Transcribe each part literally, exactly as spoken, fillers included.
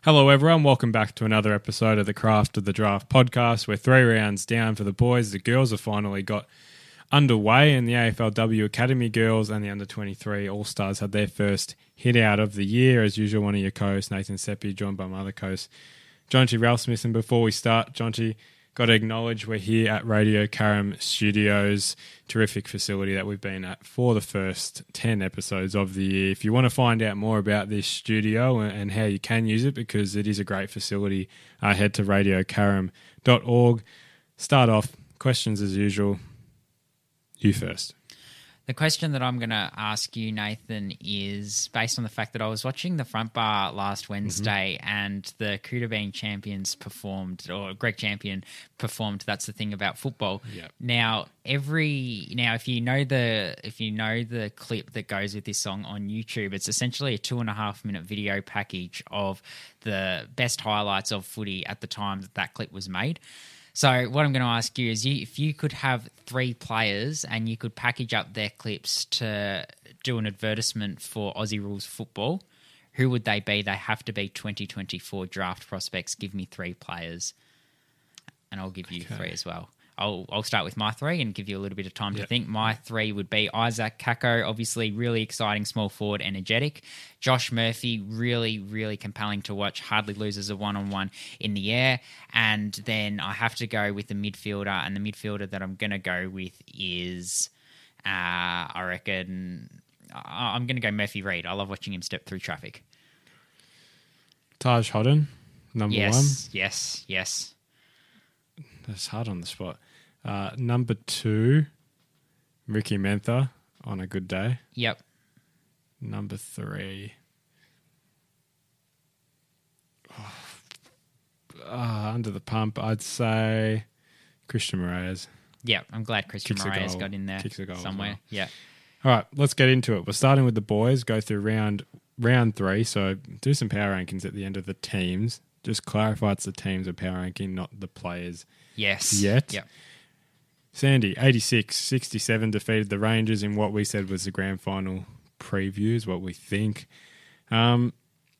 Hello everyone, welcome back to another episode of the Craft of the Draft podcast. We're three rounds down for the boys. The girls have finally got underway, and the A F L W Academy girls and the under twenty-three All-Stars had their first hit out of the year. As usual, one of your co-hosts, Nathan Seppi, joined by my other co-host, Jonty Ralphsmith. And before we start, Jonty, got to acknowledge we're here at Radio Karam Studios, terrific facility that we've been at for the first ten episodes of the year. If you want to find out more about this studio and how you can use it, because it is a great facility, uh, head to radio karam dot org. Start off, questions as usual. You first. The question that I'm going to ask you, Nathan, is based on the fact that I was watching the front bar last Wednesday mm-hmm. and the Kuta Bean champions performed, or Greg Champion performed. That's the thing about football. Yep. Now, every now, if you know the if you know the clip that goes with this song on YouTube, it's essentially a two and a half minute video package of the best highlights of footy at the time that that clip was made. So what I'm going to ask you is, you, if you could have three players and you could package up their clips to do an advertisement for Aussie Rules Football, who would they be? They have to be twenty twenty-four draft prospects. Give me three players, and I'll give you okay. three as well. I'll I'll start with my three and give you a little bit of time yep. to think. My three would be Isaac Kako, obviously really exciting, small forward, energetic. Josh Murphy, really, really compelling to watch, hardly loses a one-on-one in the air. And then I have to go with the midfielder, and the midfielder that I'm going to go with is, uh, I reckon, I'm going to go Murphy Reid. I love watching him step through traffic. Taj Hodden, number yes, one. Yes, yes, yes. That's hard on the spot. Uh, number two, Ricky Mentha on a good day. Yep. Number three, oh, uh, under the pump, I'd say Christian Moraes. Yeah, I'm glad Christian Moraes got in there Kicks a goal somewhere. Well. Yeah. All right, let's get into it. We're starting with the boys, go through round round three. So do some power rankings at the end of the teams. Just clarify it's the teams of power ranking, not the players. Yes. Yet. Yep. Sandy, eighty-six sixty-seven, defeated the Rangers in what we said was the grand final previews, what we think. Um,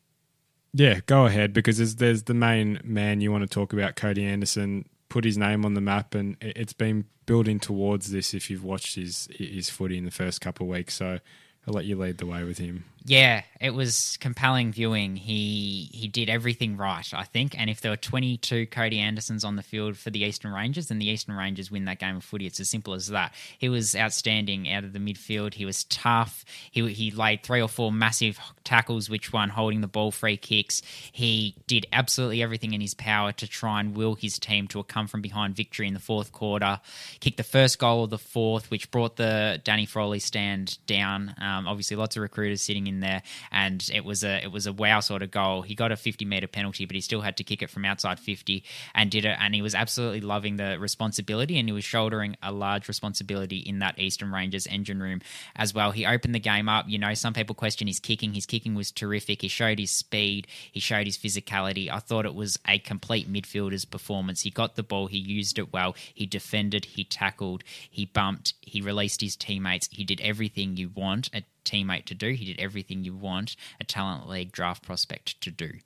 yeah, go ahead, because there's, there's the main man you want to talk about, Cody Anderson, put his name on the map, and it's been building towards this if you've watched his his footy in the first couple of weeks. So I'll let you lead the way with him. Yeah, it was compelling viewing. He he did everything right, I think. And if there were twenty-two Cody Andersons on the field for the Eastern Rangers, then the Eastern Rangers win that game of footy. It's as simple as that. He was outstanding out of the midfield. He was tough. He he laid three or four massive tackles, which won holding the ball, free kicks. He did absolutely everything in his power to try and will his team to a come-from-behind victory in the fourth quarter. Kicked the first goal of the fourth, which brought the Danny Frawley stand down. Um, obviously, lots of recruiters sitting in there, and it was a it was a wow sort of goal. He got a fifty metre penalty, but he still had to kick it from outside fifty and did it, and he was absolutely loving the responsibility, and he was shouldering a large responsibility in that Eastern Rangers engine room as well. He opened the game up. You know, some people question his kicking. His kicking was terrific. He showed his speed. He showed his physicality. I thought it was a complete midfielder's performance. He got the ball. He used it well. He defended. He tackled. He bumped. He released his teammates. He did everything you want a teammate to do. He did everything you want a talent league draft prospect to do.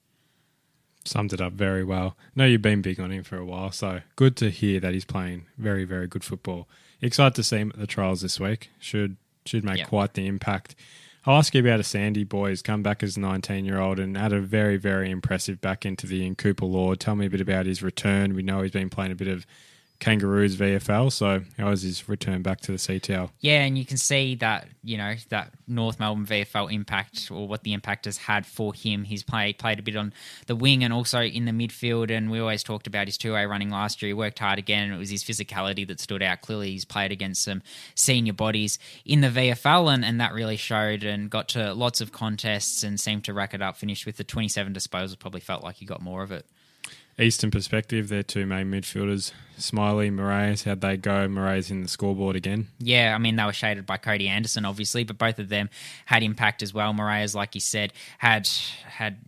Summed it up very well. No, you've been big on him for a while, so good to hear that he's playing very, very good football. Excited to see him at the trials this week. Should should make yep. quite the impact. I'll ask you about a Sandy boy who's come back as a nineteen-year-old and had a very, very impressive back into the in Cooper Lord. Tell me a bit about his return. We know he's been playing a bit of Kangaroos V F L, so how was his return back to the C T L? Yeah, and you can see that, you know, that North Melbourne V F L impact, or what the impact has had for him. He's played played a bit on the wing and also in the midfield, and we always talked about his two-way running last year. He worked hard again, and it was his physicality that stood out. Clearly, he's played against some senior bodies in the V F L, and, and that really showed, and got to lots of contests and seemed to rack it up. Finished with the twenty-seven disposals, probably felt like he got more of it. Eastern perspective, their two main midfielders, Smiley, Moraes, how'd they go? Moraes in the scoreboard again? Yeah, I mean, they were shaded by Cody Anderson, obviously, but both of them had impact as well. Moraes, like you said, had had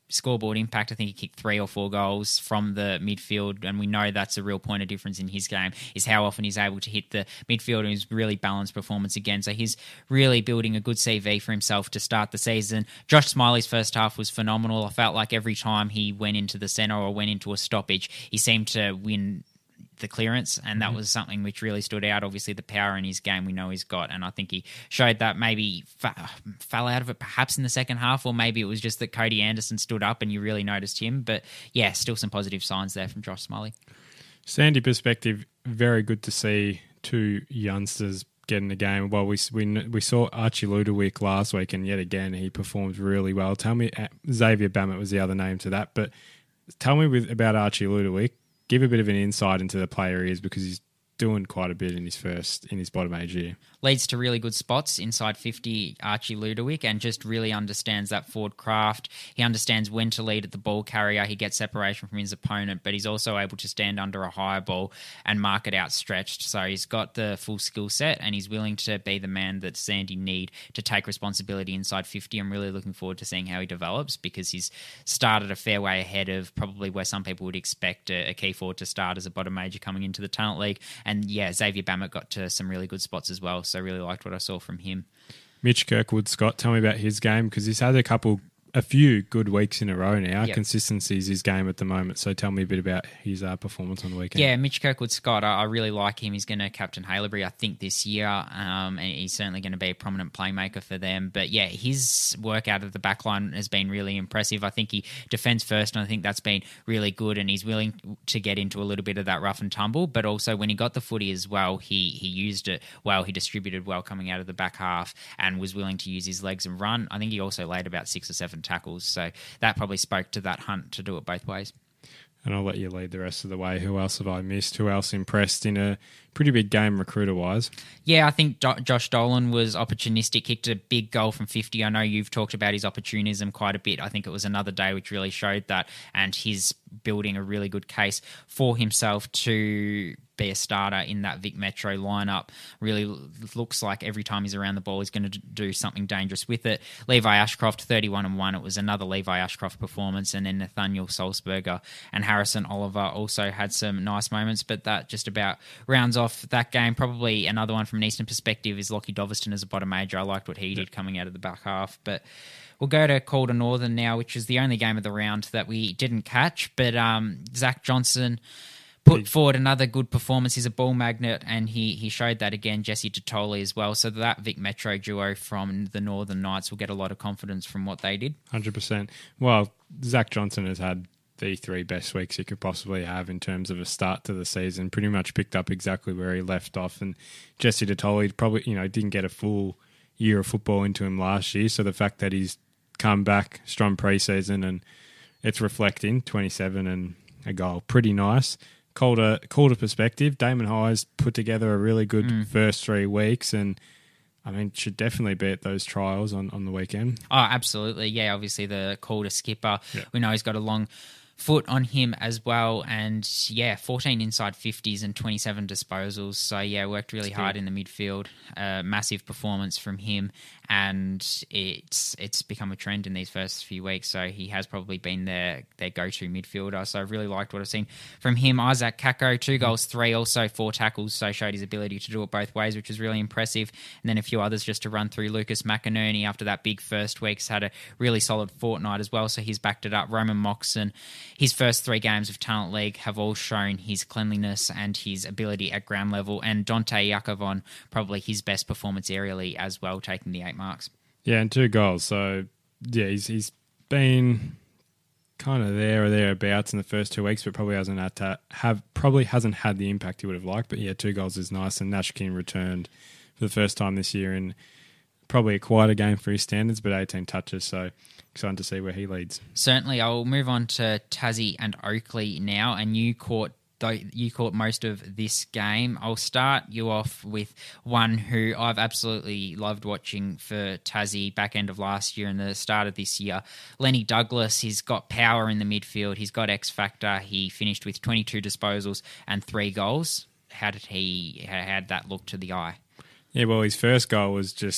scoreboard impact, I think he kicked three or four goals from the midfield, and we know that's a real point of difference in his game, is how often he's able to hit the midfield, and he's really balanced performance again. So he's really building a good C V for himself to start the season. Josh Smiley's first half was phenomenal. I felt like every time he went into the centre or went into a stoppage, he seemed to win the clearance, and that mm-hmm. was something which really stood out. Obviously, the power in his game we know he's got, and I think he showed that. Maybe fa- fell out of it perhaps in the second half, or maybe it was just that Cody Anderson stood up and you really noticed him. But yeah, still some positive signs there from Josh Smiley. Sandy perspective, very good to see two youngsters get in the game. Well, we we we saw Archie Ludowick last week, and yet again he performed really well. Tell me, Xavier Bammett was the other name to that, but tell me with, about Archie Ludowick. Give a bit of an insight into the player he is, because he's doing quite a bit in his first, in his bottom age year. Leads to really good spots inside fifty, Archie Ludowick, and just really understands that forward craft. He understands when to lead at the ball carrier. He gets separation from his opponent, but he's also able to stand under a higher ball and mark it outstretched. So he's got the full skill set, and he's willing to be the man that Sandy need to take responsibility inside fifty. I'm really looking forward to seeing how he develops, because he's started a fair way ahead of probably where some people would expect a, a key forward to start as a bottom major coming into the Talent League. And yeah, Xavier Bammett got to some really good spots as well. So I really liked what I saw from him. Mitch Kirkwood, Scott, tell me about his game, because he's had a couple, a few good weeks in a row now. Yep. Consistency is his game at the moment. So tell me a bit about his uh, performance on the weekend. Yeah, Mitch Kirkwood, Scott, I, I really like him. He's going to captain Haileybury, I think, this year, um, and he's certainly going to be a prominent playmaker for them. But yeah, his work out of the back line has been really impressive. I think he defends first, and I think that's been really good, and he's willing to get into a little bit of that rough and tumble, but also when he got the footy as well, he, he used it well. He distributed well coming out of the back half and was willing to use his legs and run. I think he also laid about six or seven tackles, so that probably spoke to that hunt to do it both ways. And I'll let you lead the rest of the way. Who else have I missed? Who else impressed in a pretty big game recruiter-wise? Yeah, I think Do- Josh Dolan was opportunistic, kicked a big goal from fifty. I know you've talked about his opportunism quite a bit. I think it was another day which really showed that, and he's building a really good case for himself to be a starter in that Vic Metro lineup. Really looks like every time he's around the ball, he's going to do something dangerous with it. Levi Ashcroft, thirty-one and one. It was another Levi Ashcroft performance. And then Nathaniel Salzberger and Harrison Oliver also had some nice moments, but that just about rounds off that game. Probably another one from an Eastern perspective is Lockie Doverston as a bottom major. I liked what he did coming out of the back half, but we'll go to Calder Northern now, which is the only game of the round that we didn't catch. But um, Zach Johnson put forward another good performance. He's a ball magnet, and he he showed that again. Jesse Totoli as well. So that Vic Metro duo from the Northern Knights will get a lot of confidence from what they did. one hundred percent. Well, Zach Johnson has had the three best weeks he could possibly have in terms of a start to the season. Pretty much picked up exactly where he left off. And Jesse Totoli probably, you know, didn't get a full year of football into him last year. So the fact that he's come back strong preseason and it's reflecting twenty-seven and a goal, pretty nice. Calder, Calder perspective, Damon Hyes put together a really good mm. first three weeks, and I mean, should definitely be at those trials on, on the weekend. Oh, absolutely. Yeah, obviously the Calder skipper. Yeah. We know he's got a long foot on him as well, and yeah, fourteen inside fifties and twenty-seven disposals. So yeah, worked really hard in the midfield. Uh, massive performance from him, and it's it's become a trend in these first few weeks. So he has probably been their their go-to midfielder. So I've really liked what I've seen from him. Isaac Kako, two goals, three, also four tackles. So showed his ability to do it both ways, which was really impressive. And then a few others just to run through. Lucas McInerney, after that big first week's had a really solid fortnight as well. So he's backed it up. Roman Moxon, his first three games of Talent League have all shown his cleanliness and his ability at ground level. And Dante Yakovon, probably his best performance aerially as well, taking the eight marks. Yeah, and two goals. So, yeah, he's he's been kind of there or thereabouts in the first two weeks, but probably hasn't had to have probably hasn't had the impact he would have liked. But yeah, two goals is nice. And Nashkin returned for the first time this year in probably a quieter game for his standards, but eighteen touches. So excited to see where he leads. Certainly. I'll move on to Tassie and Oakley now, and you caught Though you caught most of this game. I'll start you off with one who I've absolutely loved watching for Tassie back end of last year and the start of this year. Lenny Douglas, he's got power in the midfield. He's got X factor. He finished with twenty-two disposals and three goals. How did he, how did that look to the eye? Yeah, well, his first goal was just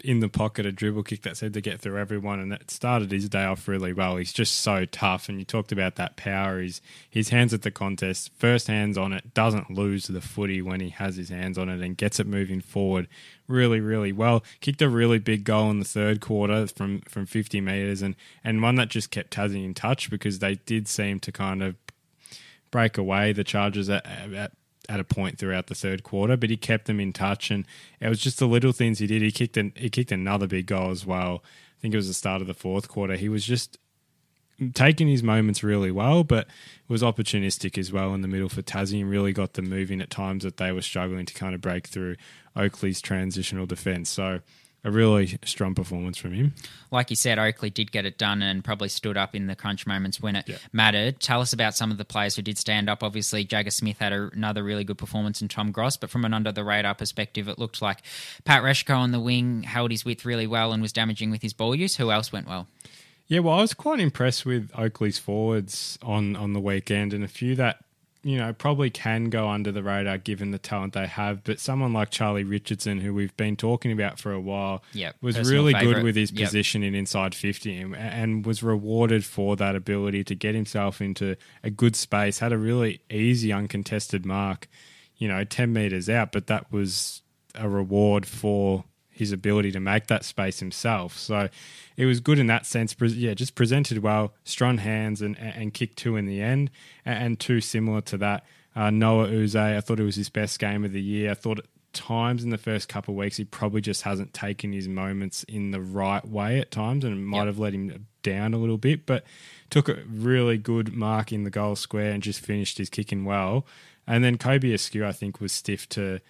in the pocket, a dribble kick that said to get through everyone, and that started his day off really well. He's just so tough, and you talked about that power. He's, his hands at the contest, first hands on it, doesn't lose the footy when he has his hands on it and gets it moving forward really, really well. Kicked a really big goal in the third quarter from, from fifty metres, and, and one that just kept Tassie in touch because they did seem to kind of break away the Chargers at, at at a point throughout the third quarter, but he kept them in touch, and it was just the little things he did. He kicked an, he kicked another big goal as well. I think it was the start of the fourth quarter. He was just taking his moments really well, but was opportunistic as well in the middle for Tassie and really got them moving at times that they were struggling to kind of break through Oakley's transitional defence. So a really strong performance from him. Like you said, Oakley did get it done and probably stood up in the crunch moments when it yeah. mattered. Tell us about some of the players who did stand up. Obviously, Jagger Smith had a, another really good performance in Tom Gross, but from an under-the-radar perspective, it looked like Pat Reshko on the wing held his width really well and was damaging with his ball use. Who else went well? Yeah, well, I was quite impressed with Oakley's forwards on, on the weekend, and a few that you know, probably can go under the radar given the talent they have. But someone like Charlie Richardson, who we've been talking about for a while, yep, was really favourite. good with his yep. position in inside fifty and, and was rewarded for that ability to get himself into a good space, had a really easy, uncontested mark, you know, ten metres out, but that was a reward for his ability to make that space himself. So it was good in that sense. Yeah, just presented well, strong hands and, and kicked two in the end. And two similar to that, uh, Noah Uze, I thought it was his best game of the year. I thought at times in the first couple of weeks he probably just hasn't taken his moments in the right way at times and it might yep. have let him down a little bit, but took a really good mark in the goal square and just finished his kicking well. And then Kobe Askew, I think, was stiff to...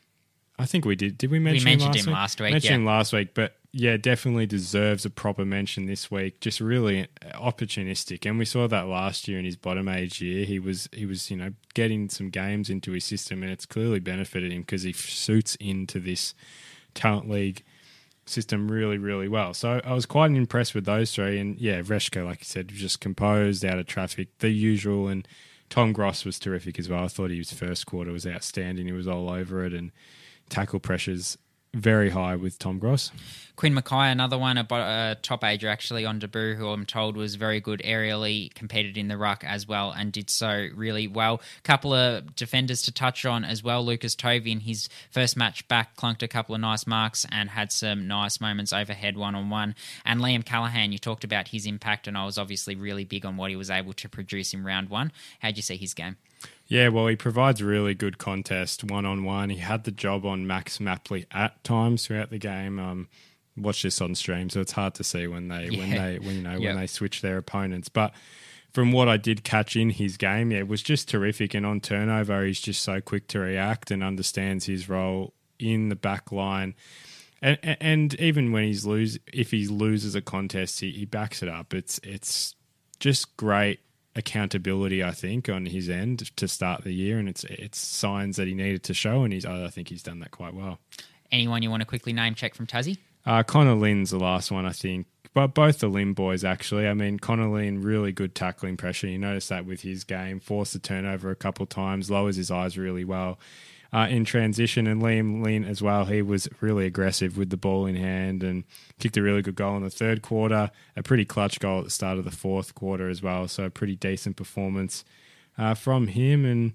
I think we did. Did we mention we mentioned him last him week? last week? Mentioned yeah. him last week, but yeah, definitely deserves a proper mention this week. Just really opportunistic, and we saw that last year in his bottom age year. He was he was you know getting some games into his system, and it's clearly benefited him because he suits into this talent league system really, really well. So I was quite impressed with those three, and yeah, Reshko, like you said, just composed, out of traffic, the usual, and Tom Gross was terrific as well. I thought his first quarter was outstanding. He was all over it, and tackle pressures very high with Tom Gross. Quinn Mackay, another one, a, a top ager actually on debut, who I'm told was very good aerially, competed in the ruck as well and did so really well. Couple of defenders to touch on as well. Lucas Tovey in his first match back clunked a couple of nice marks and had some nice moments overhead one-on-one. And Liam Callaghan, you talked about his impact, and I was obviously really big on what he was able to produce in round one. How'd you see his game? Yeah, well, he provides really good contest one-on-one. He had the job on Max Mapley at times throughout the game. Um, watch this on stream, so it's hard to see when they yeah. when they when, you know yep. when they switch their opponents. But from what I did catch in his game, yeah, it was just terrific. And on turnover, he's just so quick to react and understands his role in the back line. And, and even when he's lose, if he loses a contest, he, he backs it up. It's it's just great accountability, I think, on his end to start the year, and it's it's signs that he needed to show, and he's I think he's done that quite well. Anyone you want to quickly name check from Tassie? Uh, Connor Lynn's the last one, I think, but both the Lynn boys actually. I mean, Connor Lynn, really good tackling pressure. You notice that with his game, forced the turnover a couple of times, lowers his eyes really well uh, in transition, and Liam Lynn as well. He was really aggressive with the ball in hand and kicked a really good goal in the third quarter, a pretty clutch goal at the start of the fourth quarter as well, so a pretty decent performance uh, from him. And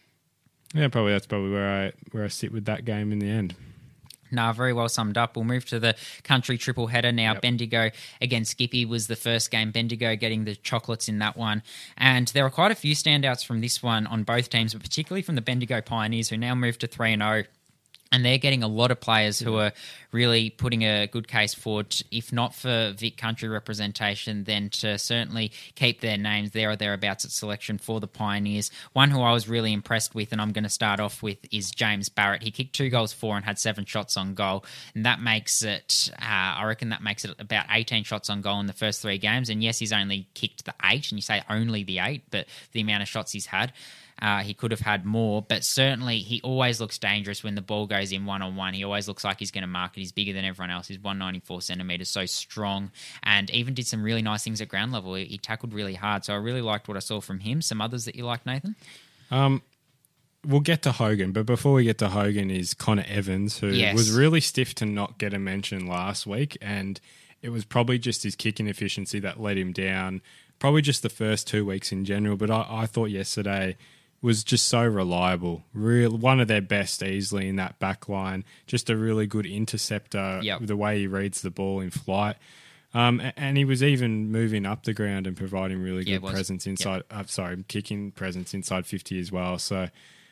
yeah, probably that's probably where I where I sit with that game in the end. No, very well summed up. We'll move to the country triple header now. Yep. Bendigo against Skippy was the first game. Bendigo getting the chocolates in that one. And there are quite a few standouts from this one on both teams, but particularly from the Bendigo Pioneers, who now moved to three and oh. And they're getting a lot of players who are really putting a good case forward, if not for Vic country representation, then to certainly keep their names there or thereabouts at selection for the Pioneers. One who I was really impressed with, and I'm going to start off with, is James Barrett. He kicked two goals for and had seven shots on goal. And that makes it, uh, I reckon that makes it about eighteen shots on goal in the first three games. And yes, he's only kicked the eight, and you say only the eight, but the amount of shots he's had. Uh, he could have had more, but certainly he always looks dangerous when the ball goes in one-on-one. He always looks like he's going to mark it. He's bigger than everyone else. He's one hundred ninety-four centimetres, so strong, and even did some really nice things at ground level. He, he tackled really hard, so I really liked what I saw from him. Some others that you like, Nathan? Um, we'll get to Hogan, but before we get to Hogan is Connor Evans, who Yes. was really stiff to not get a mention last week, and it was probably just his kicking efficiency that let him down, probably just the first two weeks in general, but I, I thought yesterday was just so reliable. Real one of their best easily in that back line. Just a really good interceptor, Yep. the way he reads the ball in flight. Um, a- and he was even moving up the ground and providing really Yeah, it good was. presence inside. Uh, sorry, kicking presence inside fifty as well. So,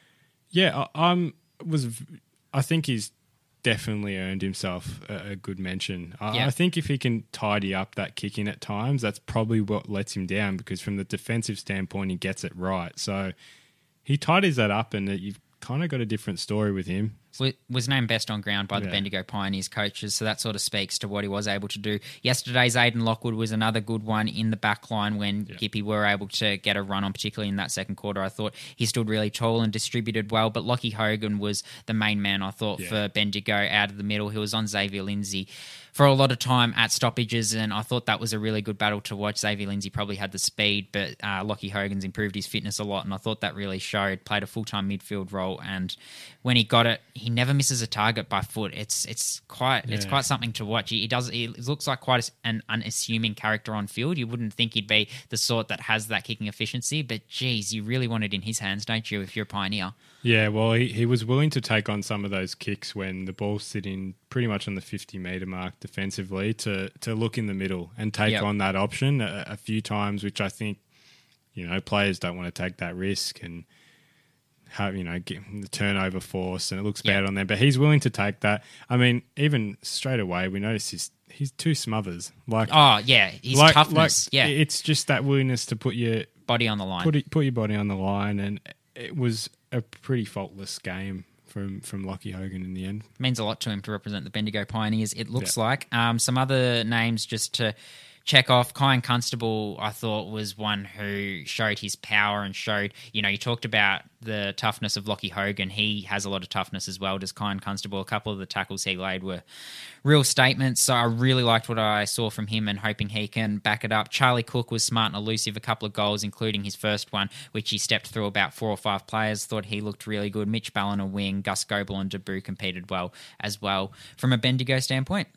yeah, I, I'm was. v- I think he's definitely earned himself a, a good mention. I, Yeah. I think if he can tidy up that kicking at times, that's probably what lets him down. Because from the defensive standpoint, he gets it right. So he tidies that up, and you've kind of got a different story with him. wa- was named best on ground by the Yeah. Bendigo Pioneers coaches, so that sort of speaks to what he was able to do. Yesterday's Aidan Lockwood was another good one in the back line when Yeah. Gippy were able to get a run on, particularly in that second quarter. I thought he stood really tall and distributed well, but Lockie Hogan was the main man, I thought, Yeah. for Bendigo out of the middle. He was on Xavier Lindsay for a lot of time at stoppages, and I thought that was a really good battle to watch. Xavier Lindsay probably had the speed, but uh, Lockie Hogan's improved his fitness a lot, and I thought that really showed. Played a full-time midfield role, and when he got it, he never misses a target by foot. It's it's quite it's Yeah. quite something to watch. He, he does he looks like quite an unassuming character on field. You wouldn't think he'd be the sort that has that kicking efficiency, but geez, you really want it in his hands, don't you? If you're a Pioneer. Yeah, well, he, he was willing to take on some of those kicks when the ball's sitting pretty much on the fifty metre mark defensively to, to look in the middle and take Yep. on that option a, a few times, which I think, you know, players don't want to take that risk and have, you know, get the turnover force, and it looks bad Yep. on them. But he's willing to take that. I mean, even straight away, we notice he's, he's two smothers. Like, Oh yeah, his like, toughness. like, yeah, It's just that willingness to put your, body on the line. put, it, put your body on the line, and it was a pretty faultless game from from Lockie Hogan in the end. Means a lot to him to represent the Bendigo Pioneers, it looks Yeah. like. Um, some other names just to check off. Kyan Constable, I thought, was one who showed his power and showed, you know, you talked about the toughness of Lockie Hogan. He has a lot of toughness as well, does Kyan Constable. A couple of the tackles he laid were real statements, so I really liked what I saw from him and hoping he can back it up. Charlie Cook was smart and elusive, a couple of goals, including his first one, which he stepped through about four or five players. Thought he looked really good. Mitch Balliner wing, Gus Goebel and Debu competed well as well from a Bendigo standpoint.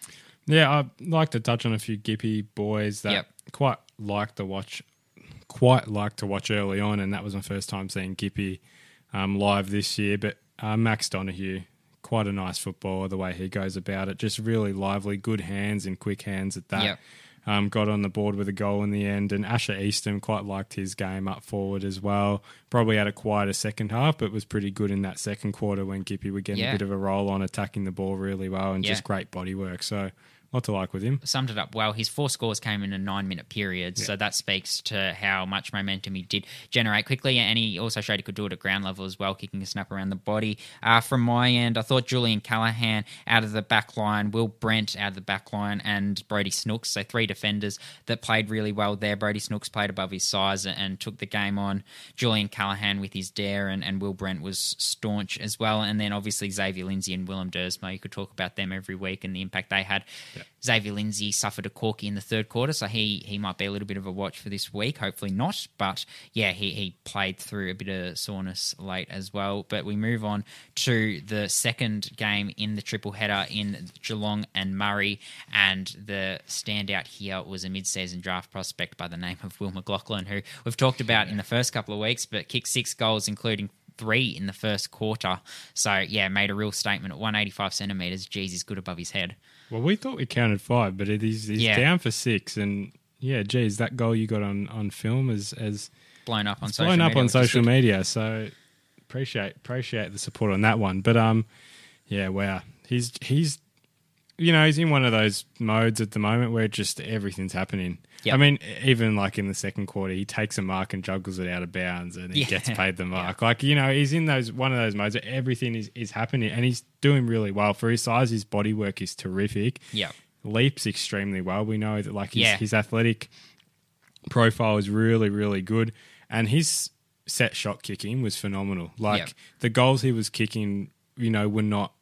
Yeah, I'd like to touch on a few Gippy boys that Yep. quite like to watch, quite like to watch early on, and that was my first time seeing Gippy um, live this year. But uh, Max Donoghue, quite a nice footballer, the way he goes about it, just really lively, good hands and quick hands at that. Yep. Um, got on the board with a goal in the end, and Asher Easton quite liked his game up forward as well. Probably had a quieter second half, but was pretty good in that second quarter when Gippy would get Yeah. a bit of a roll on, attacking the ball really well, and Yeah. just great body work. So, lot to like with him. Summed it up well. His four scores came in a nine-minute period, so that speaks to how much momentum he did generate quickly, and he also showed he could do it at ground level as well, kicking a snap around the body. Uh, from my end, I thought Julian Callahan out of the back line, Will Brent out of the back line, and Brody Snooks, so three defenders that played really well there. Brody Snooks played above his size and, and took the game on. Julian Callahan with his dare, and, and Will Brent was staunch as well, and then obviously Xavier Lindsay and Willem Dersma. You could talk about them every week and the impact they had. Yeah. Xavier Lindsay suffered a corky in the third quarter, so he he might be a little bit of a watch for this week. Hopefully not, but yeah, he, he played through a bit of soreness late as well. But we move on to the second game in the triple header in Geelong and Murray, and the standout here was a mid-season draft prospect by the name of Will McLaughlin, who we've talked about in the first couple of weeks, but kicked six goals, including three in the first quarter. So yeah, made a real statement at one hundred eighty-five centimetres. Geez, he's good above his head. Well, we thought we counted five, but it is he's Yeah. down for six. And yeah, geez, that goal you got on, on film is as Blown up on social blown up media, on which is social good. media. So appreciate appreciate the support on that one. But um, yeah, wow, he's he's you know he's in one of those modes at the moment where just everything's happening. Yep. I mean, even like in the second quarter, he takes a mark and juggles it out of bounds, and he Yeah. gets paid the mark. Like, you know, he's in those one of those modes where everything is, is happening, and he's doing really well for his size. His body work is terrific. Yeah. Leaps extremely well. We know that like his, Yeah. his athletic profile is really, really good, and his set shot kicking was phenomenal. Like Yep. the goals he was kicking, you know, were not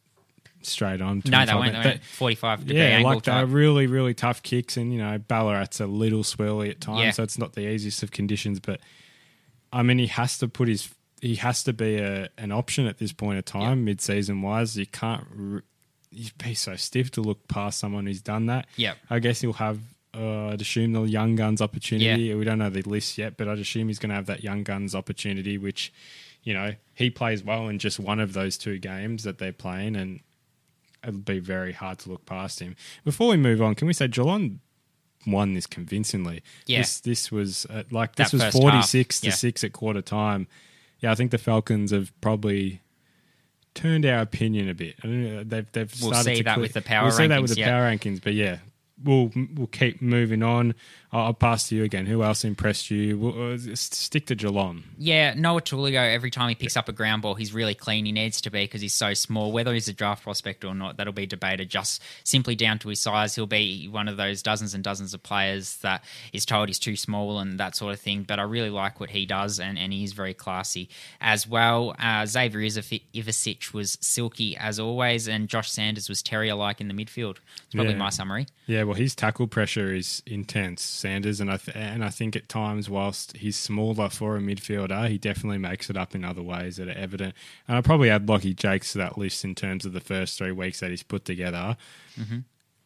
straight on. No, they twenty-five. went, they went forty-five degree Yeah, angle like they're type. really, really tough kicks, and you know Ballarat's a little swirly at times, Yeah. so it's not the easiest of conditions. But I mean, he has to put his he has to be a, an option at this point of time, Yep. mid-season wise. You can't r- you'd be so stiff to look past someone who's done that. Yep. I guess he'll have, uh, I'd assume, the young guns opportunity. We don't know the list yet, but I'd assume he's going to have that young guns opportunity, which, you know, he plays well in just one of those two games that they're playing, and it'll be very hard to look past him. Before we move on, can we say Geelong won this convincingly? Yeah. This, this was uh, like this That was first forty-six half, to yeah. six at quarter time. Yeah, I think the Falcons have probably turned our opinion a bit. I don't know, they've they've We'll started see to that cle- with the power We'll see that with rankings, the yeah. power rankings, but yeah. We'll we'll keep moving on. I'll, I'll pass to you again. Who else impressed you? We'll, uh, stick to Geelong. Yeah, Noah Tuligo, every time he picks up a ground ball, he's really clean. He needs to be because he's so small. Whether he's a draft prospect or not, that'll be debated just simply down to his size. He'll be one of those dozens and dozens of players that is told he's too small and that sort of thing. But I really like what he does, and, and he is very classy as well. Uh, Xavier Ivasic was silky as always, and Josh Sanders was terrier-like in the midfield. It's probably Yeah. my summary. Yeah, well, his tackle pressure is intense, Sanders, and I th- and I think at times, whilst he's smaller for a midfielder, he definitely makes it up in other ways that are evident. And I probably add Lockie Jakes to that list in terms of the first three weeks that he's put together. Mm-hmm.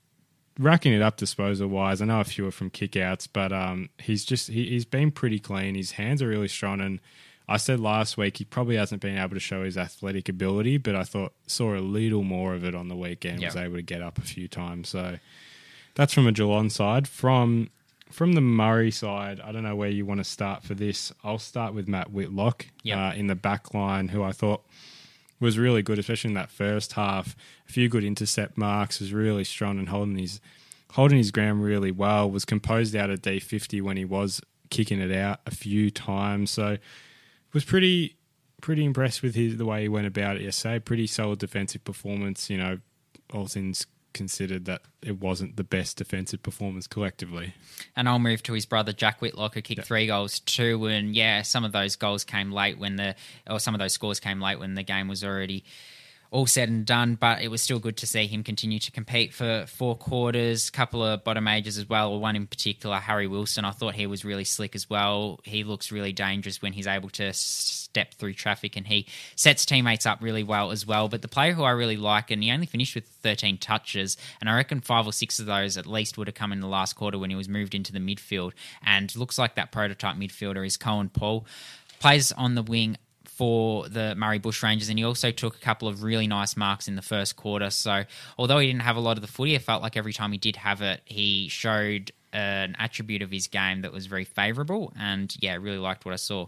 Racking it up disposal wise, I know a few are from kickouts, but um, he's just he, he's been pretty clean. His hands are really strong, and I said last week he probably hasn't been able to show his athletic ability, but I thought saw a little more of it on the weekend. Yep. Was able to get up a few times, so. That's from a Geelong side. From from the Murray side, I don't know where you want to start for this. I'll start with Matt Whitlock Yep. uh, in the back line, who I thought was really good, especially in that first half. A few good intercept marks, was really strong and holding his holding his ground really well. Was composed out of D fifty when he was kicking it out a few times. So was pretty pretty impressed with his the way he went about it yesterday. Pretty solid defensive performance, you know, all things considered that it wasn't the best defensive performance collectively. And I'll move to his brother Jack Whitlock, who kicked yeah. three goals too. And yeah, some of those goals came late when the, or some of those scores came late when the game was already all said and done. But it was still good to see him continue to compete for four quarters. A couple of bottom ages as well, or one in particular, Harry Wilson. I thought he was really slick as well. He looks really dangerous when he's able to step through traffic, and he sets teammates up really well as well. But the player who I really like, and he only finished with thirteen touches, and I reckon five or six of those at least would have come in the last quarter when he was moved into the midfield, and looks like that prototype midfielder is Cohen Paul. Plays on the wing for the Murray Bushrangers, and he also took a couple of really nice marks in the first quarter. So although he didn't have a lot of the footy, it felt like every time he did have it, he showed an attribute of his game that was very favourable, and yeah, really liked what I saw.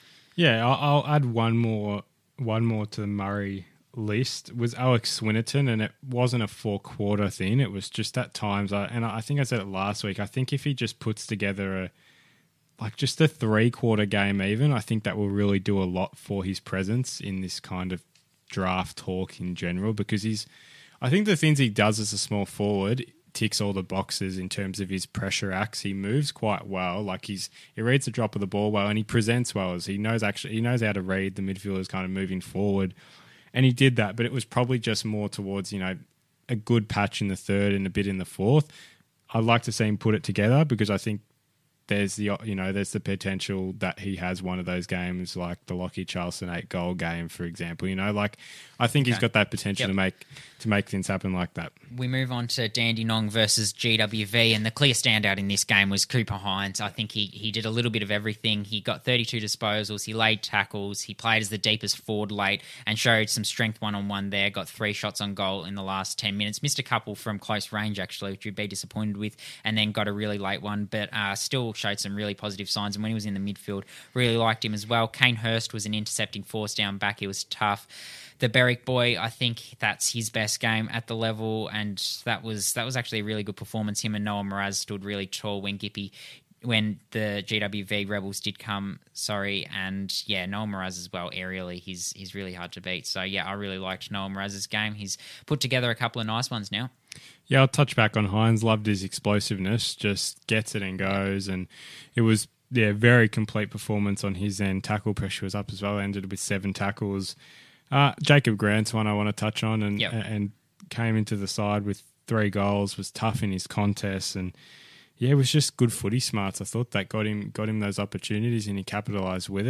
Yeah, I'll, I'll add one more one more to the Murray list. Was Alex Swinnerton, and it wasn't a four quarter thing. It was just at times, I, and I think I said it last week, I think if he just puts together a like just a three quarter game even, I think that will really do a lot for his presence in this kind of draft talk in general, because he's, I think the things he does as a small forward ticks all the boxes in terms of his pressure acts. He moves quite well. Like he's he reads the drop of the ball well, and he presents well. As he knows actually he knows how to read the midfielders kind of moving forward, and he did that. But it was probably just more towards, you know, a good patch in the third and a bit in the fourth. I'd like to see him put it together, because I think there's the you know there's the potential that he has one of those games like the Lockie Charleston eight goal game, for example. You know, like I think okay. he's got that potential yep. to make to make things happen like that. We move on to Dandenong versus G W V, and the clear standout in this game was Cooper Hines. I think he he did a little bit of everything. He got thirty-two disposals, he laid tackles, he played as the deepest forward late and showed some strength one-on-one there, got three shots on goal in the last ten minutes. Missed a couple from close range, actually, which you'd be disappointed with, and then got a really late one, but uh, still showed some really positive signs. And when he was in the midfield, really liked him as well. Kane Hurst was an intercepting force down back. He was tough. The Berwick boy, I think that's his best game at the level, and that was that was actually a really good performance. Him and Noah Mraz stood really tall when Gippy, when the G W V Rebels did come, sorry, and yeah, Noah Mraz as well, aerially, he's he's really hard to beat. So yeah, I really liked Noah Mraz's game. He's put together a couple of nice ones now. Yeah, I'll touch back on Hines. Loved his explosiveness, just gets it and goes, and it was yeah, very complete performance on his end. Tackle pressure was up as well, ended with seven tackles. Uh, Jacob Grant's one I want to touch on, and yep. and came into the side with three goals, was tough in his contests, and yeah, it was just good footy smarts. I thought that got him got him those opportunities, and he capitalised with it. I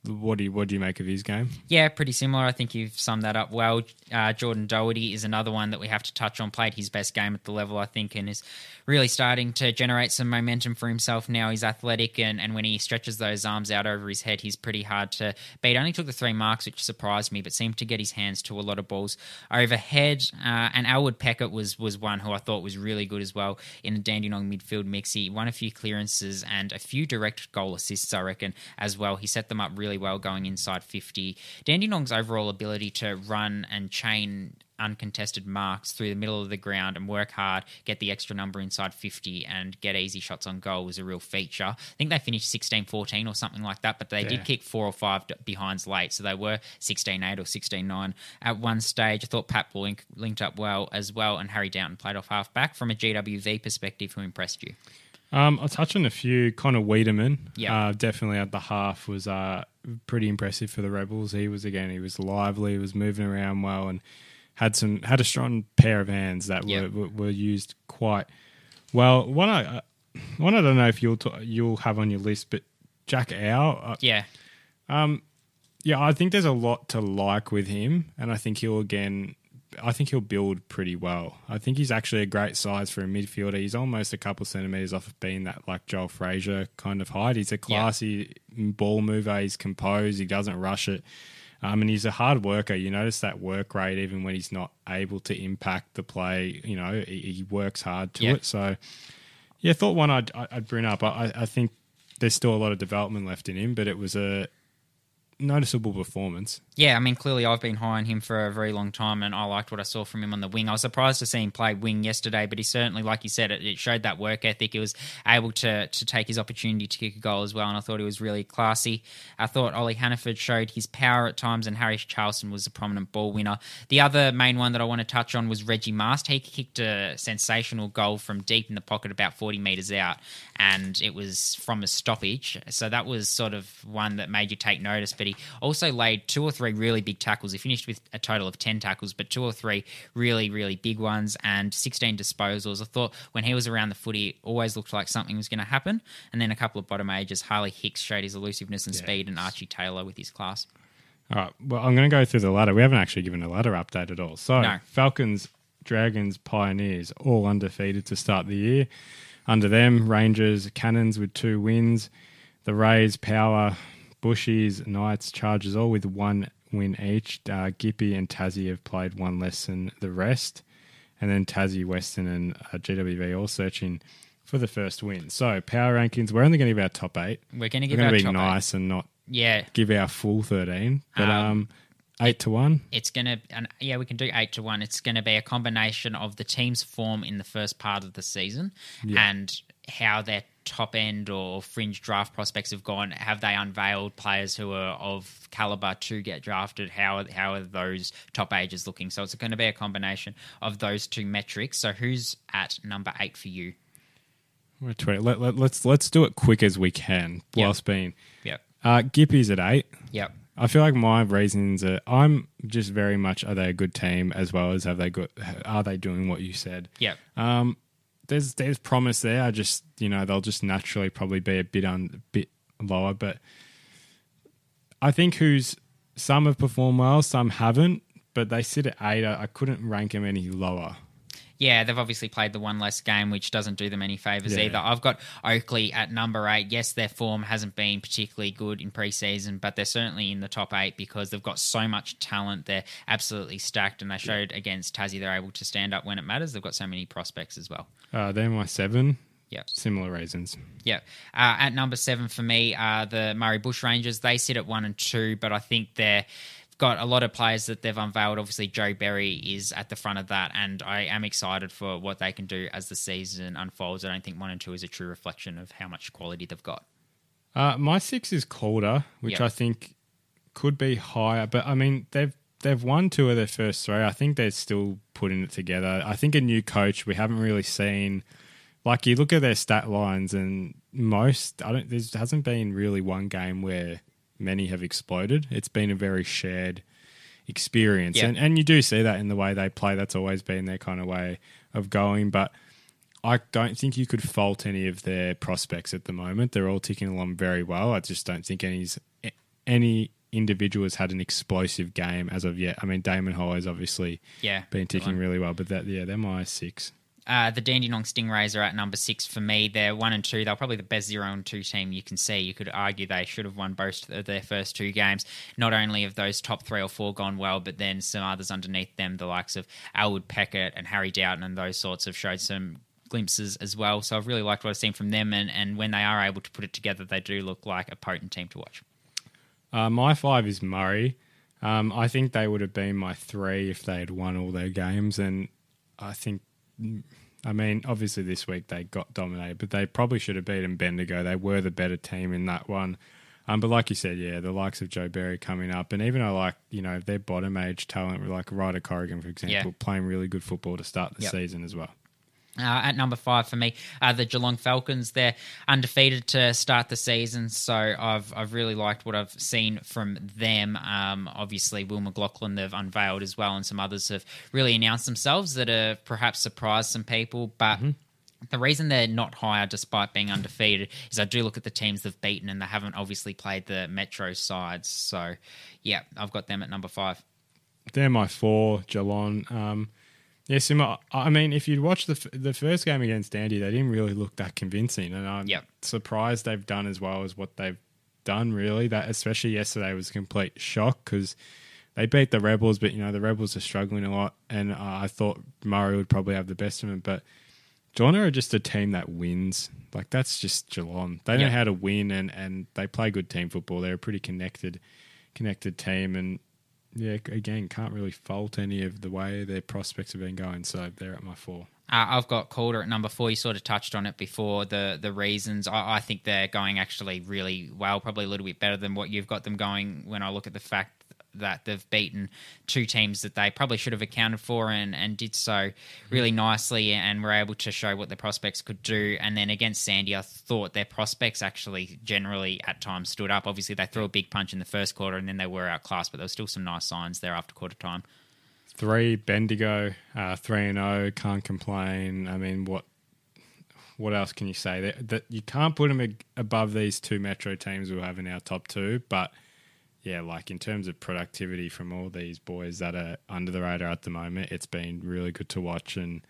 what do you what do you make of his game? Yeah, pretty similar. I think you've summed that up well. Uh, Jordan Doherty is another one that we have to touch on. Played his best game at the level, I think, and is really starting to generate some momentum for himself now. He's athletic, and, and when he stretches those arms out over his head, he's pretty hard to beat. Only took the three marks, which surprised me, but seemed to get his hands to a lot of balls overhead. Uh, and Elwood Peckett was was one who I thought was really good as well in the Dandenong midfield mix. He won a few clearances and a few direct goal assists, I reckon, as well. He set them up really well going inside fifty. Dandenong's overall ability to run and chain uncontested marks through the middle of the ground and work hard, get the extra number inside fifty and get easy shots on goal was a real feature. I think they finished sixteen fourteen or something like that, but they yeah. did kick four or five behinds late, so they were sixteen eight or sixteen nine at one stage. I thought Pat Bull link, linked up well as well, and Harry Downton played off half-back. From a G W V perspective, who impressed you? Um, I'll touch on a few. Connor Wiedemann, yep. uh, definitely at the half, was uh, pretty impressive for the Rebels. He was, again, he was lively, he was moving around well, and had some had a strong pair of hands that yep. were, were were used quite well. One I uh, one I don't know if you'll t- you'll have on your list, but Jack Au, uh, yeah, um, yeah, I think there's a lot to like with him, and I think he'll again. I think he'll build pretty well. I think he's actually a great size for a midfielder. He's almost a couple centimetres off of being that like Joel Frazier kind of height. He's a classy yeah. ball mover. He's composed. He doesn't rush it. Um, and he's a hard worker. You notice that work rate even when he's not able to impact the play. You know, he, he works hard to yeah. it. So, yeah, thought one I'd, I'd bring up. I, I think there's still a lot of development left in him, but it was a noticeable performance. Yeah, I mean, clearly I've been high on him for a very long time, and I liked what I saw from him on the wing. I was surprised to see him play wing yesterday, but he certainly, like you said, it, it showed that work ethic. He was able to to take his opportunity to kick a goal as well, and I thought he was really classy. I thought Ollie Hannaford showed his power at times, and Harry Charleston was a prominent ball winner. The other main one that I want to touch on was Reggie Mast. He kicked a sensational goal from deep in the pocket about forty metres out, and it was from a stoppage. So that was sort of one that made you take notice, but he also laid two or three really big tackles. He finished with a total of ten tackles, but two or three really, really big ones and sixteen disposals. I thought when he was around the footy, it always looked like something was going to happen. And then a couple of bottom ages, Harley Hicks showed his elusiveness and yeah. speed, and Archie Taylor with his class. All right, well, I'm going to go through the ladder. We haven't actually given a ladder update at all. So no. Falcons, Dragons, Pioneers, all undefeated to start the year. Under them, Rangers, Cannons with two wins. The Rays, Power, Bushies, Knights, Chargers, all with one win each. Uh, Gippy and Tassie have played one less than the rest. And then Tassie, Western and uh, G W V all searching for the first win. So, power rankings, we're only going to give our top eight. We're going to give we're our going to top be nice eight. and not yeah. give our full thirteen. But um, Um, eight to one. It's going to, yeah, we can do eight to one. It's going to be a combination of the team's form in the first part of the season Yeah. and how their top end or fringe draft prospects have gone. Have they unveiled players who are of caliber to get drafted? How how are those top ages looking? So it's going to be a combination of those two metrics. So who's at number eight for you? We're tw- let, let, let's let's do it quick as we can whilst Yep. being. Yep. Uh, Gippy's at eight. Yep. I feel like my reasons are I'm just very much are they a good team as well as have they got are they doing what you said? Yep. Um, there's there's promise there. I just you know they'll just naturally probably be a bit un, bit lower, but I think who's some have performed well, some haven't, but they sit at eight. I, I couldn't rank them any lower. Yeah, they've obviously played the one less game, which doesn't do them any favours Yeah. either. I've got Oakley at number eight. Yes, their form hasn't been particularly good in pre-season, but they're certainly in the top eight because they've got so much talent. They're absolutely stacked, and they showed against Tassie they're able to stand up when it matters. They've got so many prospects as well. Uh, they're my seven. Yep. Similar reasons. Yeah. Uh, at number seven for me are the Murray Bush Rangers. They sit at one and two, but I think they're got a lot of players that they've unveiled. Obviously, Joe Berry is at the front of that, and I am excited for what they can do as the season unfolds. I don't think one and two is a true reflection of how much quality they've got. Uh, my six is Calder, which Yep. I think could be higher, but I mean they've they've won two of their first three. I think they're still putting it together. I think a new coach we haven't really seen. Like you look at their stat lines, and most I don't. There hasn't been really one game where many have exploded. It's been a very shared experience. Yeah. And and you do see that in the way they play. That's always been their kind of way of going. But I don't think you could fault any of their prospects at the moment. They're all ticking along very well. I just don't think any's any individual has had an explosive game as of yet. I mean, Damon Holler's obviously Yeah, been ticking really well, but that yeah, they're my six. Uh, the Dandenong Stingrays are at number six for me. They're one and two. They're probably the best zero and two team you can see. You could argue they should have won both of their first two games. Not only have those top three or four gone well, but then some others underneath them, the likes of Alwood Peckett and Harry Doughton and those sorts, have showed some glimpses as well. So I've really liked what I've seen from them, and, and when they are able to put it together, they do look like a potent team to watch. Uh, my five is Murray. Um, I think they would have been my three if they had won all their games, and I think... I mean, obviously this week they got dominated, but they probably should have beaten Bendigo. They were the better team in that one. Um, but like you said, yeah, the likes of Joe Berry coming up, and even I like, you know, their bottom age talent, like Ryder Corrigan, for example, Yeah. playing really good football to start the Yep. season as well. Uh, at number five for me, uh, the Geelong Falcons. They're undefeated to start the season, so I've I've really liked what I've seen from them. Um, obviously, Will McLaughlin they've unveiled as well, and some others have really announced themselves that have perhaps surprised some people. But mm-hmm. the reason they're not higher despite being undefeated is I do look at the teams they've beaten, and they haven't obviously played the Metro sides. So, yeah, I've got them at number five. They're my four, Geelong. Um, Yeah, Simo, I mean, if you'd watched the the first game against Andy, they didn't really look that convincing, and I'm yep. surprised they've done as well as what they've done, really. That especially yesterday was a complete shock because they beat the Rebels, but, you know, the Rebels are struggling a lot, and uh, I thought Murray would probably have the best of them, but Geelong are just a team that wins. Like, that's just Geelong. They know yep. how to win, and, and they play good team football. They're a pretty connected, connected team, and yeah, again, can't really fault any of the way their prospects have been going, so they're at my four. Uh, I've got Calder at number four. You sort of touched on it before, the the reasons. I, I think they're going actually really well, probably a little bit better than what you've got them going when I look at the fact that they've beaten two teams that they probably should have accounted for and, and did so really nicely and were able to show what their prospects could do. And then against Sandy, I thought their prospects actually generally at times stood up. Obviously, they threw a big punch in the first quarter and then they were outclassed, but there was still some nice signs there after quarter time. Three, Bendigo, uh, three and oh, can't complain. I mean, what what else can you say? That, that you can't put them above these two Metro teams we have in our top two, but yeah, like in terms of productivity from all these boys that are under the radar at the moment, it's been really good to watch. And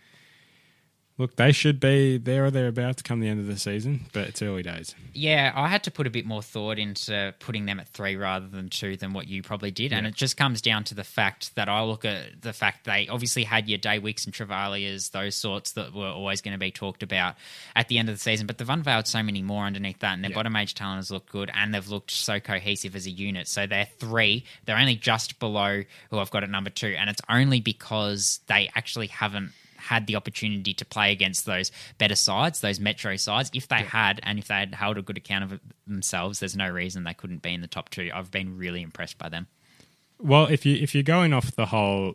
look, they should be there or thereabouts come the end of the season, but it's early days. Yeah, I had to put a bit more thought into putting them at three rather than two than what you probably did. Yeah. And it just comes down to the fact that I look at the fact they obviously had your Daywicks and Travalias, those sorts that were always going to be talked about at the end of the season. But they've unveiled so many more underneath that, and their yeah. bottom age talent has looked good, and they've looked so cohesive as a unit. So they're three. They're only just below who I've got at number two, and it's only because they actually haven't had the opportunity to play against those better sides, those Metro sides. If they yeah. had, and if they had held a good account of themselves, there's no reason they couldn't be in the top two. I've been really impressed by them. Well, if you if you're going off the whole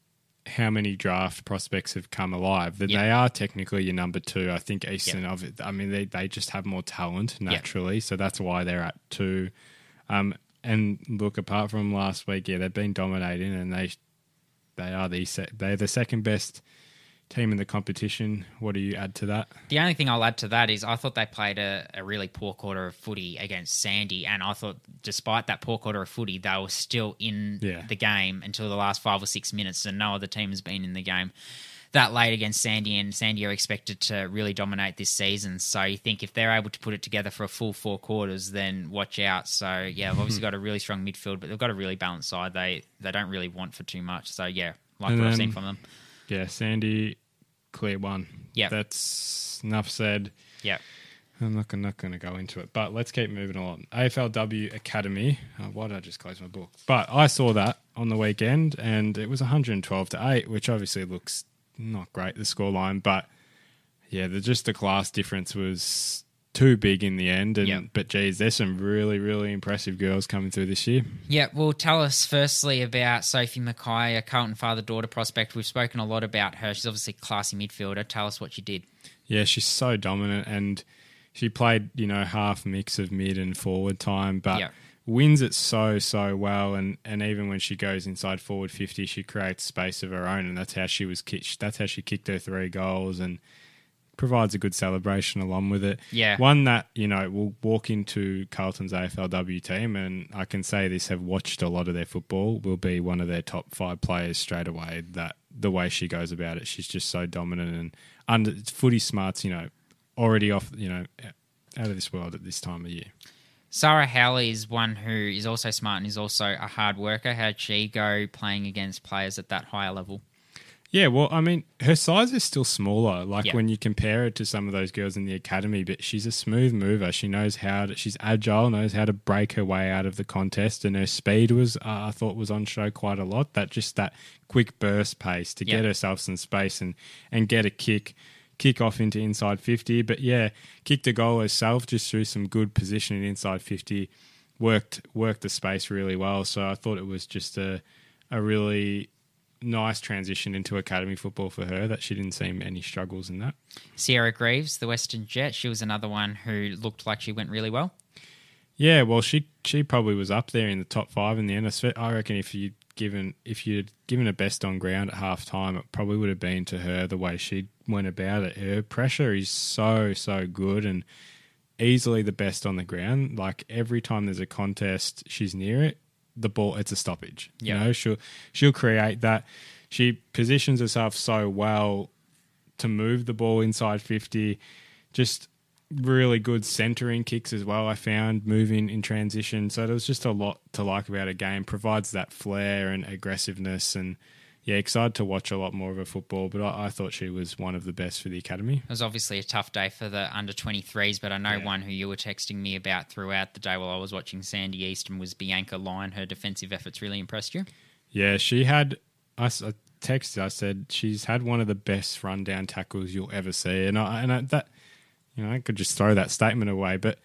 how many draft prospects have come alive, that yep. they are technically your number two. I think Eastern yep. of it. I mean, they they just have more talent naturally, yep. so that's why they're at two. Um, and look, apart from last week, yeah, they've been dominating, and they they are the se- they're the second best team in the competition. What do you add to that? The only thing I'll add to that is I thought they played a, a really poor quarter of footy against Sandy, and I thought despite that poor quarter of footy, they were still in yeah. the game until the last five or six minutes, and no other team has been in the game that late against Sandy, and Sandy are expected to really dominate this season. So you think if they're able to put it together for a full four quarters, then watch out. So yeah, they've obviously got a really strong midfield, but they've got a really balanced side. They they don't really want for too much. So yeah, like and what then, I've seen from them. Yeah, Sandy, clear one. Yeah, that's enough said. Yeah, I'm not, not going to go into it, but let's keep moving along. A F L W Academy. Oh, why did I just close my book? But I saw that on the weekend, and it was one hundred twelve to eight, which obviously looks not great, the scoreline, but yeah, the, just the class difference was too big in the end. And yep. But geez, there's some really, really impressive girls coming through this year. Yeah, well, tell us firstly about Sophie Mackay, a Carlton father-daughter prospect. We've spoken a lot about her. She's obviously a classy midfielder. Tell us what she did. Yeah, she's so dominant, and she played, you know, half mix of mid and forward time, but yep. wins it so, so well. And, and even when she goes inside forward fifty, she creates space of her own, and that's how she was kicked. That's how she kicked her three goals, and provides a good celebration along with it. Yeah. One that, you know, will walk into Carlton's A F L W team, and I can say this, have watched a lot of their football, will be one of their top five players straight away. That the way she goes about it, she's just so dominant and under footy smarts, you know, already off, you know, out of this world at this time of year. Sarah Howley is one who is also smart and is also a hard worker. How'd she go playing against players at that higher level? Yeah, well, I mean, her size is still smaller, like yeah. when you compare it to some of those girls in the academy, but she's a smooth mover. She knows how to, she's agile, knows how to break her way out of the contest, and her speed was, uh, I thought, was on show quite a lot. That just that quick burst pace to yeah. get herself some space and, and get a kick, kick off into inside fifty. But yeah, kicked a goal herself just through some good positioning inside fifty, worked worked the space really well. So I thought it was just a a really nice transition into academy football for her, that she didn't seem any struggles in that. Sierra Greaves, the Western Jet, she was another one who looked like she went really well. Yeah, well, she she probably was up there in the top five in the end. I reckon if you'd given if you'd given a best on ground at half time, it probably would have been to her the way she went about it. Her pressure is so, so good and easily the best on the ground. Like every time there's a contest, she's near it, the ball, it's a stoppage. Yep. You know, she'll she'll create that. She positions herself so well to move the ball inside fifty. Just really good centering kicks as well, I found, moving in transition. So there was just a lot to like about her game. Provides that flair and aggressiveness, and yeah, excited to watch a lot more of her football. But I, I thought she was one of the best for the academy. It was obviously a tough day for the under twenty-threes, but I know Yeah. one who you were texting me about throughout the day while I was watching Sandy Easton was Bianca Lyon. Her defensive efforts really impressed you? Yeah, she had... I, s- I texted, I said, she's had one of the best rundown tackles you'll ever see. And I, and I, that... You know, I could just throw that statement away, but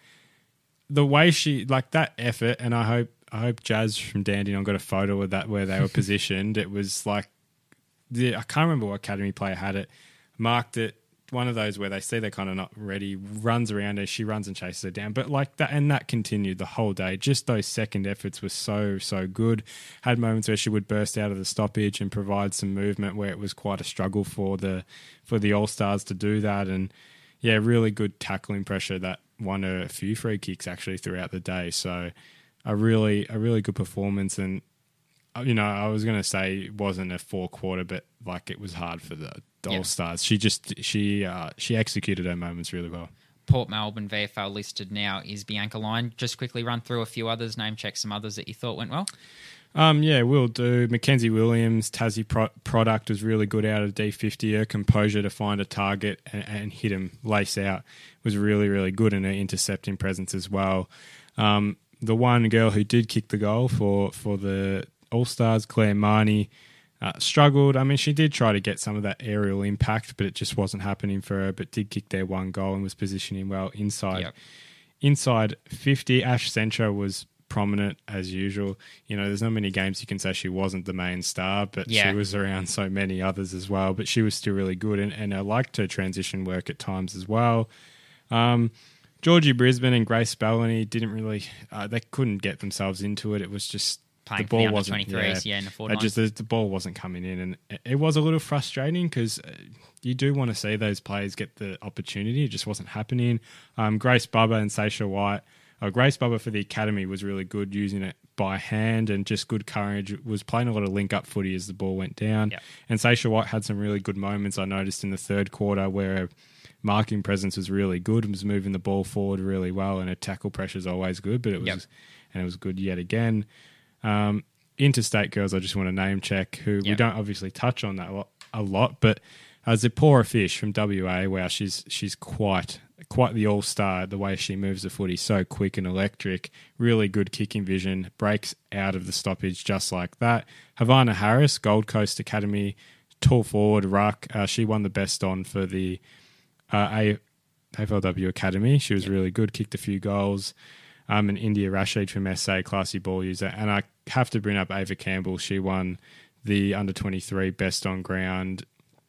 the way she, like that effort, and I hope I hope Jazz from Dandenong got a photo of that where they were positioned. It was like, the, I can't remember what academy player had it, marked it, one of those where they see they're kind of not ready, runs around her, she runs and chases her down. But like that, and that continued the whole day. Just those second efforts were so, so good. Had moments where she would burst out of the stoppage and provide some movement where it was quite a struggle for the for the All-Stars to do that. And yeah, really good tackling pressure that won her a few free kicks actually throughout the day. So a really a really good performance. And, you know, I was going to say it wasn't a four quarter, but like it was hard for the, the Yep. All-Stars. She just, she uh, she executed her moments really well. Port Melbourne V F L listed now is Bianca Lyon. Just quickly run through a few others, name check some others that you thought went well. Um, yeah, will do. Mackenzie Williams, Tassie pro- product was really good out of D fifty. Her composure to find a target and, and hit him lace out was really, really good, and her intercepting presence as well. Um, the one girl who did kick the goal for, for the All-Stars, Claire Marnie, uh, struggled. I mean, she did try to get some of that aerial impact, but it just wasn't happening for her, but did kick their one goal and was positioning well inside. Yep. Inside fifty, Ash Sentra was prominent as usual. You know, there's not many games you can say she wasn't the main star, but Yeah. she was around so many others as well. But she was still really good, and, and I liked her transition work at times as well. Um, Georgie Brisbane and Grace Bellany didn't really, uh, they couldn't get themselves into it. It was just Playing the for ball the under wasn't, twenty-threes, yeah, in the it forty-nine. just the, the ball wasn't coming in, and it, it was a little frustrating because you do want to see those players get the opportunity. It just wasn't happening. Um, Grace Bubba and Sasha White. Uh, Grace Bubba for the academy was really good, using it by hand and just good courage. Was playing a lot of link-up footy as the ball went down. Yep. And Sasha White had some really good moments, I noticed, in the third quarter where her marking presence was really good and was moving the ball forward really well, and her tackle pressure is always good, but it was Yep. and it was good yet again. Um, interstate girls, I just want to name check, who we Yep. don't obviously touch on that a lot, a lot but uh, Zipporah Fish from W A, wow, she's she's quite quite the all-star, the way she moves the footy, so quick and electric, really good kicking vision, breaks out of the stoppage just like that. Havana Harris, Gold Coast Academy, tall forward, ruck, uh, she won the best on for the uh, A F L W Academy. She was really good, kicked a few goals. Um, and India Rashid from S A, classy ball user. And I have to bring up Ava Campbell. She won the under twenty-three best on ground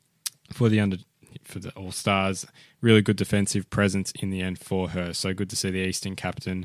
for the under for the All Stars. Really good defensive presence in the end for her. So good to see the Eastern captain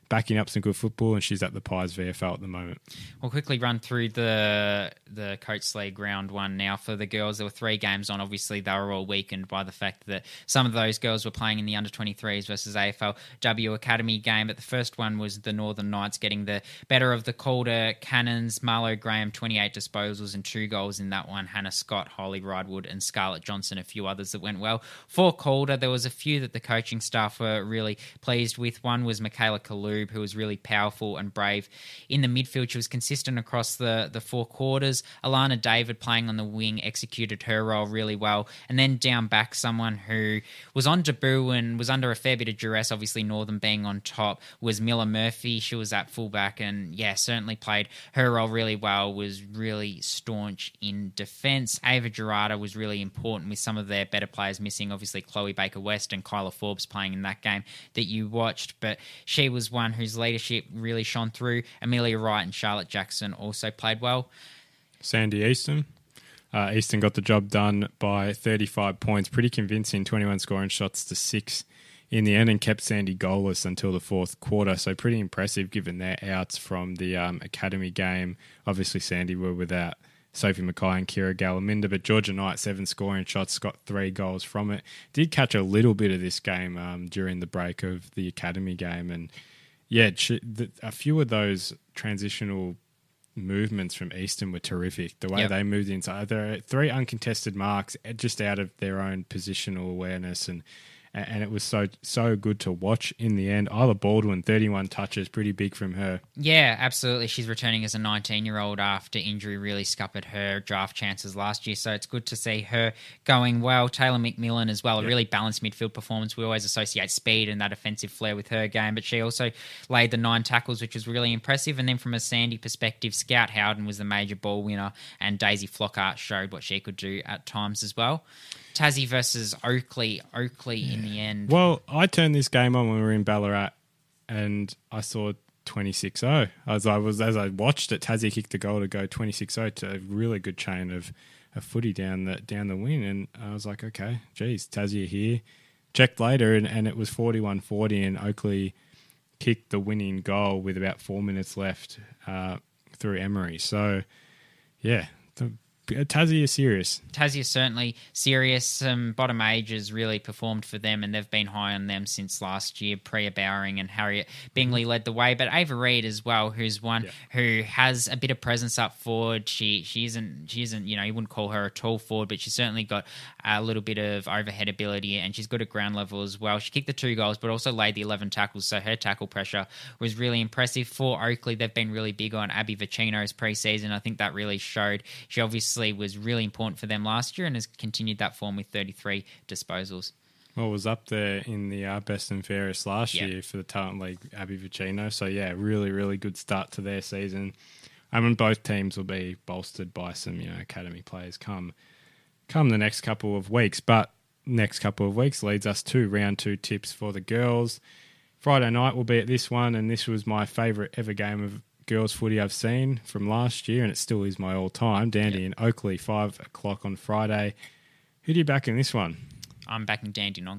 backing up some good football, and she's at the Pies V F L at the moment. We'll quickly run through the the Coates League round one now for the girls. There were three games on. Obviously, they were all weakened by the fact that some of those girls were playing in the under twenty-threes versus A F L W Academy game. But the first one was the Northern Knights getting the better of the Calder Cannons. Marlo Graham, twenty-eight disposals and two goals in that one. Hannah Scott, Holly Ridewood and Scarlett Johnson, a few others that went well. For Calder, there was a few that the coaching staff were really pleased with. One was Michaela Kaloob, who was really powerful and brave in the midfield. She was consistent across the, the four quarters. Alana David, playing on the wing, executed her role really well. And then down back, someone who was on debut and was under a fair bit of duress, obviously Northern being on top, was Miller Murphy. She was at fullback and, yeah, certainly played her role really well, was really staunch in defence. Ava Gerarda was really important with some of their better players missing. Obviously, Chloe Baker-West and Kyla Forbes playing in that game that you watched, but she was one whose leadership really shone through. Amelia Wright and Charlotte Jackson also played well. Sandy Easton. Uh, Easton got the job done by thirty-five points. Pretty convincing, twenty-one scoring shots to six in the end, and kept Sandy goalless until the fourth quarter. So pretty impressive given their outs from the um, academy game. Obviously, Sandy were without Sophie Mackay and Kira Galaminda, but Georgia Knight, seven scoring shots, got three goals from it. Did catch a little bit of this game um, during the break of the academy game. And yeah, the, a few of those transitional movements from Easton were terrific. The way yep. they moved inside, there are three uncontested marks just out of their own positional awareness, and and it was so so good to watch in the end. Isla Baldwin, thirty-one touches, pretty big from her. Yeah, absolutely. She's returning as a nineteen-year-old after injury really scuppered her draft chances last year, so it's good to see her going well. Taylor McMillan as well, a yep. really balanced midfield performance. We always associate speed and that offensive flair with her game, but she also laid the nine tackles, which was really impressive. And then from a Sandy perspective, Scout Howden was the major ball winner, and Daisy Flockhart showed what she could do at times as well. Tassie versus Oakley. Oakley yeah. in the end. Well, I turned this game on when we were in Ballarat, and I saw twenty-six oh. As I was as I watched it, Tassie kicked the goal to go twenty-six oh to a really good chain of a footy down the down the wing, and I was like, okay, geez, Tassie are here. Checked later, and, and it was forty-one forty, and Oakley kicked the winning goal with about four minutes left uh, through Emery. So, yeah. The, Tassie is serious. Tassie is certainly serious. Some bottom ages really performed for them, and they've been high on them since last year. Priya Bowering and Harriet Bingley led the way, but Ava Reid as well, who's one yeah. who has a bit of presence up forward. She she isn't she isn't you know you wouldn't call her a tall forward, but she's certainly got a little bit of overhead ability, and she's good at ground level as well. She kicked the two goals, but also laid the eleven tackles, so her tackle pressure was really impressive. For Oakley, they've been really big on Abby Vicino's preseason. I think that really showed. She obviously was really important for them last year and has continued that form with thirty-three disposals. Well, was up there in the uh, best and fairest last yep. year for the Talent League, Abby Vicino. So, yeah, really, really good start to their season. I mean, both teams will be bolstered by some, you know, academy players come come the next couple of weeks. But next couple of weeks leads us to round two tips for the girls. Friday night will be at this one, and this was my favourite ever game of girls footy I've seen from last year, and it still is my all-time. Dandy yep. and Oakley, five o'clock on Friday. Who do you back in this one? I'm backing Dandenong.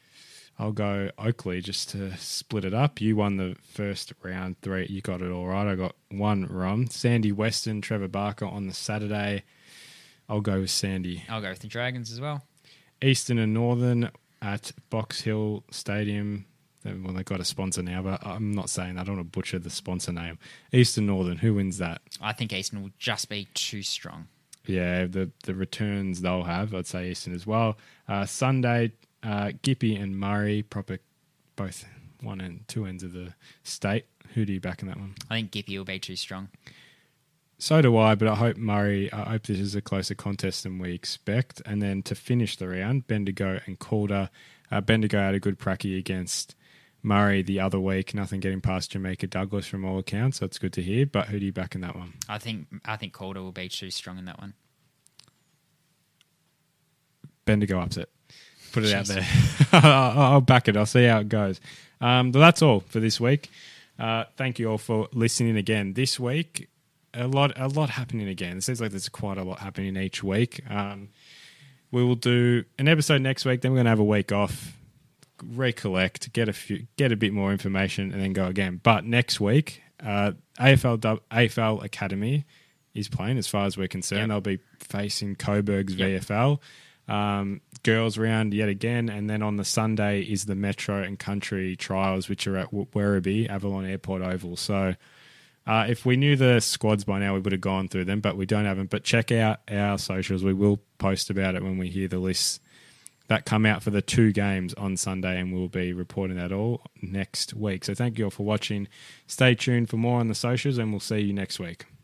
I'll go Oakley just to split it up. You won the first round three. You got it all right. I got one wrong. Sandy Weston, Trevor Barker on the Saturday. I'll go with Sandy. I'll go with the Dragons as well. Eastern and Northern at Box Hill Stadium. Well, they've got a sponsor now, but I'm not saying that. I don't want to butcher the sponsor name. Eastern Northern, who wins that? I think Eastern will just be too strong. Yeah, the the returns they'll have, I'd say Eastern as well. Uh, Sunday, uh, Gippy and Murray, proper both one and two ends of the state. Who do you back in that one? I think Gippy will be too strong. So do I, but I hope Murray, I hope this is a closer contest than we expect. And then to finish the round, Bendigo and Calder. Uh, Bendigo had a good pracky against Murray the other week, nothing getting past Jamaica Douglas from all accounts, so it's good to hear. But who do you back in that one? I think I think Calder will be too strong in that one. Bendigo upset. Put it Jeez. out there. I'll, I'll back it. I'll see how it goes. Um, but that's all for this week. Uh, thank you all for listening again. This week, a lot a lot happening again. It seems like there's quite a lot happening each week. Um, we will do an episode next week, then we're going to have a week off. recollect, get a few, get a bit more information, and then go again. But next week, uh, A F L A F L Academy is playing. As far as we're concerned, Yep. they'll be facing Coburg's Yep. V F L. Um, girls round yet again, and then on the Sunday is the Metro and Country Trials, which are at Werribee, Avalon Airport Oval. So. Uh, if we knew the squads by now, we would have gone through them, but we don't have them. But check out our socials. We will post about it when we hear the lists that come out for the two games on Sunday, and we'll be reporting that all next week. So thank you all for watching. Stay tuned for more on the socials, and we'll see you next week.